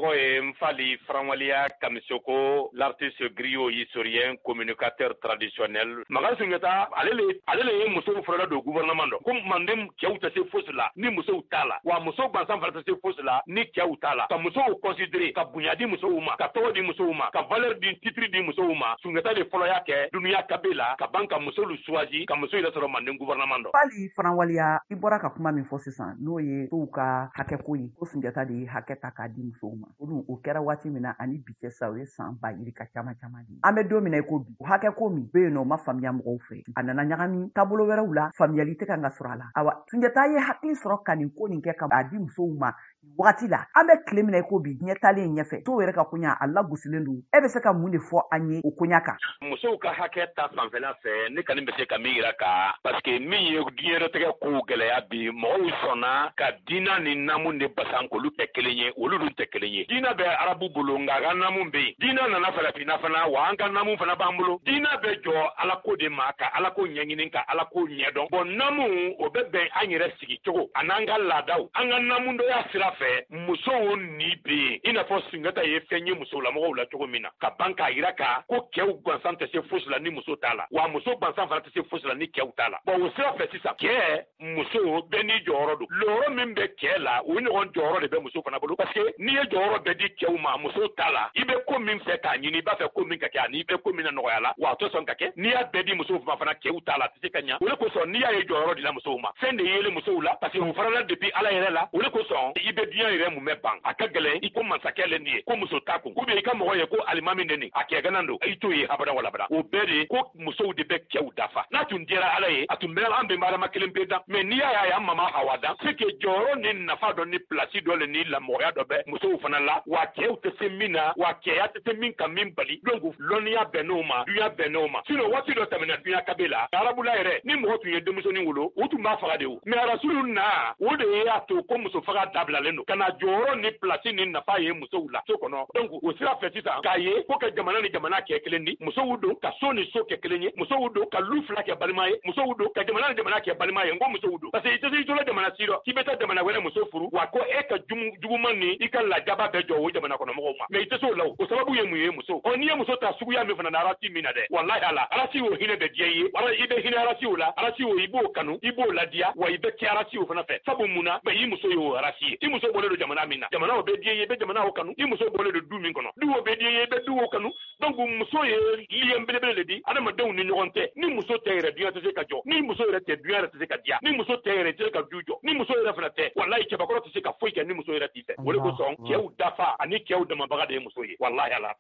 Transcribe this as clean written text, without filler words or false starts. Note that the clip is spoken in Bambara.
tɔgɔ ye Nfali Faranwaliya Kamisoko, l'artiste griot historien, communicateur traditionnel. Makan Sunjata ale le ye musow fɔlɔ don gouvernement dɔ. Ko Manden cɛw tɛ se fosi la ni musow t'a la. Wa musow gansan fana tɛ se fosi la ni cɛw t'a la. Ka musow considérer, ka bonya di musow ma, ka tɔgɔ di musow ma, ka valeur di titre di musow ma. Sunjata de fɔlɔ y'a kɛ dunuya kabe la ka ban ka musow choisi ka musow yɛrɛ sɔrɔ Manden gouvernement dɔ. Nfali Faranwaliya i bɔra ka kuma min fɔ sisan n'o ye musow ka hakɛko ye ko Sunjata de ye hakɛ ta k'a di musow ma. O kɛra waati min na ani bi cɛ sa o ye san ba yiri ka caman di. An bɛ don min na i ko bi o hakɛko min bɛ yen nɔ o ma faamuya mɔgɔw fɛ. A nana ɲagami taabolo wɛrɛw la, faamuyali tɛ kan ka sɔrɔ a la. Awa Sunjata ye hakili sɔrɔ ka nin ko nin kɛ ka a di musow ma wagati la. An bɛ tile min na i ko bi diɲɛ taalen ɲɛfɛ musow yɛrɛ ka koɲa a lagosilen don. E bɛ se ka mun de fɔ an ye o koɲa kan? Musow ka hakɛ ta fanfɛla fɛ ne kɔni bɛ se ka min yira ka parce que min ye diɲɛlatigɛ ko gɛlɛya bi mɔgɔw sɔnna ka diina ni namu de basan k'olu tɛ kelen ye, olu dun tɛ kelen ye. Diina bɛ arabu bolo nka a ka namu bɛ yen. Diina nana farafinna fana wa an ka namu fana b'an bolo. Diina bɛ jɔ ala ko de ma ka ala ko ɲɛɲini ka ala ko ɲɛdɔn. Bon namu o bɛ bɛn an yɛrɛ sigi cogo a n'an ka laadaw. An ka namu dɔya sira fɛ musow ni bɛ yen i n'a fɔ Sunjata ye fɛn ye musolamɔgɔw la cogo min na ka ban k'a yira ka ko cɛw gansan tɛ se fosi la ni muso t'a la wa muso gansan fana tɛ se fosi la ni cɛw t'a la. Bon o sira fɛ sisan cɛ muso bɛɛ n'i jɔyɔrɔ don. Jɔyɔrɔ min bɛ cɛ la o ɲɔgɔn jɔyɔrɔ de bɛ muso fana bolo parce que n'i ye jɔyɔrɔ bɛɛ di cɛw ma muso t'a la i bɛ ko min fɛ k'a ɲini i b'a fɛ ko min ka kɛ ani i bɛ ko min na nɔgɔya la wa a tɛ sɔn ka kɛ n'i y'a bɛɛ di musow fana cɛw t'a la a tɛ se ka ɲɛ o de kosɔn n'i y'a ye jɔyɔrɔ dila musow ma fɛn de yeelen musow la parce que u farala depuis ala yɛrɛ la o de kosɔn i bɛ diɲɛ yɛrɛ mun bɛ ban a ka gɛlɛn i ko masakɛ le nin ye ko muso t'a kun ou bien i ka mɔgɔ ye ko alimami de nin a kɛgɛnan don i t'o ye abada wala abada o bɛɛ de ko musow de bɛ cɛw dafa n'a tun diyara ala ye a tun bɛ an bɛnbarama kelen pe dan mais n'i y'a ye an mama hawa dan c'est que jɔyɔrɔ ni nafa dɔ ni place dɔ le ni lamɔgɔya dɔ bɛ musow fana la wa cɛw tɛ se min na wa cɛya tɛ se min ka min bali donc lɔnniya bɛnn'o ma dunya bɛnn'o ma sinon waati dɔ tɛmɛna dunya kabe la arabula yɛrɛ ni mɔgɔ tun ye denmusonin wolo o tun b'a faga de o mais arasulu na o de y'a to ko muso faga dabilalen don ka na jɔyɔrɔ ni place ni nafa ye musow la so kɔnɔ donc o sira fɛ sisan k'a ye ko ka jamana ni jamana kɛ kelen di musow don ka so ni so kɛ kelen ye musow don ka lu fila kɛ balima ye musow don ka jamana ni jamana kɛ balima ye n ko musow don parce que i tɛ se i tola jamana si dɔ k'i bɛ taa jamana wɛrɛ muso furu wa ko e ka juguman ni i ka lajaba bɛɛ jɔ o jamana kɔnɔ mɔgɔw ma mais i tɛ se o la o sababu ye mun ye muso ɔ n'i ye muso ta suguya min fana na arasi min na dɛ walahi ala arasi o hinɛ bɛ diɲɛ ye wala i bɛ hinɛ arasi o la arasi o i b'o kanu i b'o ladiya wa i bɛ kɛ arasi o fana fɛ sabu mun na mais i muso ye o arasi ye i muso bɔlen don jamana min na jamana o bɛ diɲɛ ye i bɛ jamana o kanu i muso bɔlen don du min kɔnɔ du o bɛ diɲɛ ye i bɛ du o kanu donc muso ye lien belebele le di adamadenw ni ɲɔgɔn tɛ ni muso tɛ yɛrɛ dunya tɛ se ka jɔ ni muso yɛrɛ tɛ dunya yɛrɛ tɛ se ka diya ni muso tɛ yɛrɛ tɛ se ka du jɔ ni muso yɛrɛ fana tɛ walahi cɛbakɔrɔ tɛ se ka foyi kɛ ni muso yɛrɛ t'i fɛ o de kosɔn cɛw dafa ani cɛw damabaga de ye muso ye walahi ala